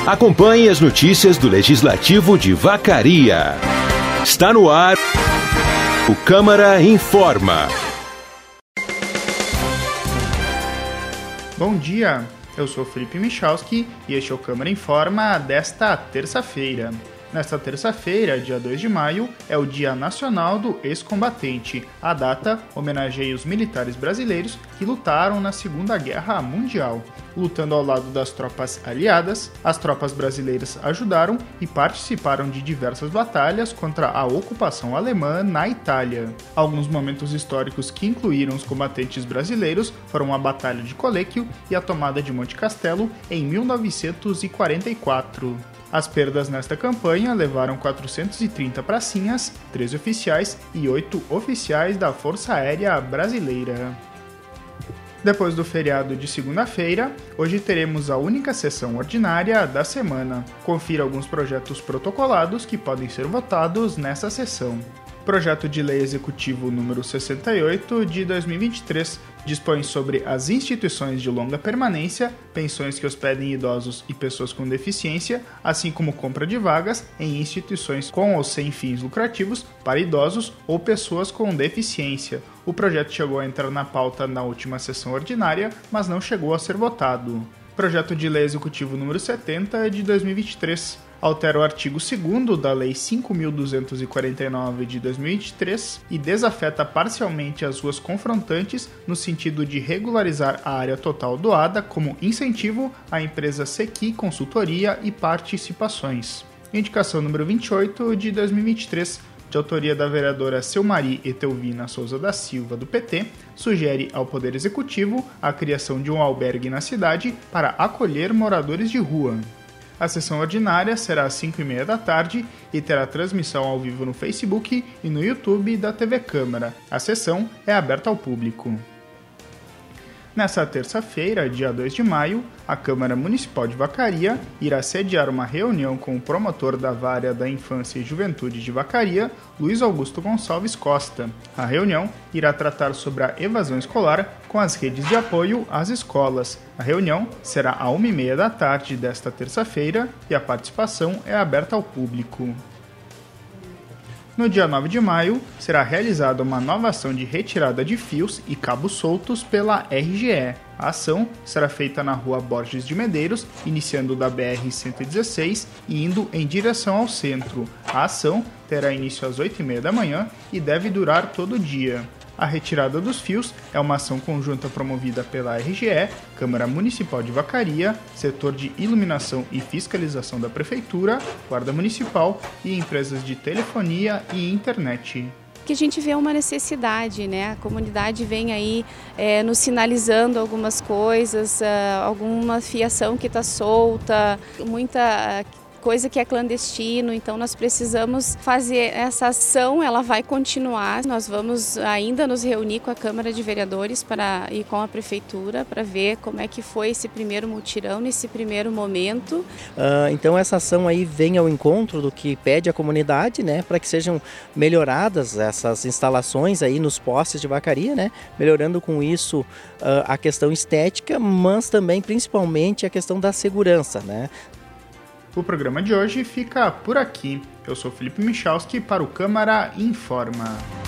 Acompanhe as notícias do Legislativo de Vacaria. Está no ar o Câmara Informa. Bom dia, eu sou Felipe Michalski e este é o Câmara Informa desta terça-feira. Nesta terça-feira, dia 2 de maio, é o Dia Nacional do Ex-Combatente. A data homenageia os militares brasileiros que lutaram na Segunda Guerra Mundial. Lutando ao lado das tropas aliadas, as tropas brasileiras ajudaram e participaram de diversas batalhas contra a ocupação alemã na Itália. Alguns momentos históricos que incluíram os combatentes brasileiros foram a Batalha de Colecchio e a tomada de Monte Castelo em 1944. As perdas nesta campanha levaram 430 pracinhas, 13 oficiais e 8 oficiais da Força Aérea Brasileira. Depois do feriado de segunda-feira, hoje teremos a única sessão ordinária da semana. Confira alguns projetos protocolados que podem ser votados nessa sessão. Projeto de Lei Executivo número 68 de 2023 dispõe sobre as instituições de longa permanência, pensões que hospedem idosos e pessoas com deficiência, assim como compra de vagas em instituições com ou sem fins lucrativos para idosos ou pessoas com deficiência. O projeto chegou a entrar na pauta na última sessão ordinária, mas não chegou a ser votado. Projeto de Lei Executivo número 70 de 2023 altera o artigo 2º da Lei 5.249 de 2023 e desafeta parcialmente as ruas confrontantes no sentido de regularizar a área total doada como incentivo à empresa Sequi Consultoria e Participações. Indicação número 28 de 2023, de autoria da vereadora Selmari Etelvina Souza da Silva, do PT, sugere ao Poder Executivo a criação de um albergue na cidade para acolher moradores de rua. A sessão ordinária será às 5h30 da tarde e terá transmissão ao vivo no Facebook e no YouTube da TV Câmara. A sessão é aberta ao público. Nessa terça-feira, dia 2 de maio, a Câmara Municipal de Vacaria irá sediar uma reunião com o promotor da Vara da Infância e Juventude de Vacaria, Luiz Augusto Gonçalves Costa. A reunião irá tratar sobre a evasão escolar com as redes de apoio às escolas. A reunião será às 1h30 da tarde desta terça-feira e a participação é aberta ao público. No dia 9 de maio, será realizada uma nova ação de retirada de fios e cabos soltos pela RGE. A ação será feita na rua Borges de Medeiros, iniciando da BR-116 e indo em direção ao centro. A ação terá início às 8h30 da manhã e deve durar todo o dia. A retirada dos fios é uma ação conjunta promovida pela RGE, Câmara Municipal de Vacaria, Setor de Iluminação e Fiscalização da Prefeitura, Guarda Municipal e empresas de telefonia e internet. Que a gente vê uma necessidade, né? A comunidade vem aí nos sinalizando algumas coisas, alguma fiação que está solta, muita coisa que é clandestino, então nós precisamos fazer essa ação, ela vai continuar. Nós vamos ainda nos reunir com a Câmara de Vereadores e com a Prefeitura para ver como é que foi esse primeiro mutirão, nesse primeiro momento. Então essa ação aí vem ao encontro do que pede a comunidade, né, para que sejam melhoradas essas instalações aí nos postes de Vacaria, né, melhorando com isso a questão estética, mas também principalmente a questão da segurança, né. O programa de hoje fica por aqui. Eu sou Felipe Michalski para o Câmara Informa.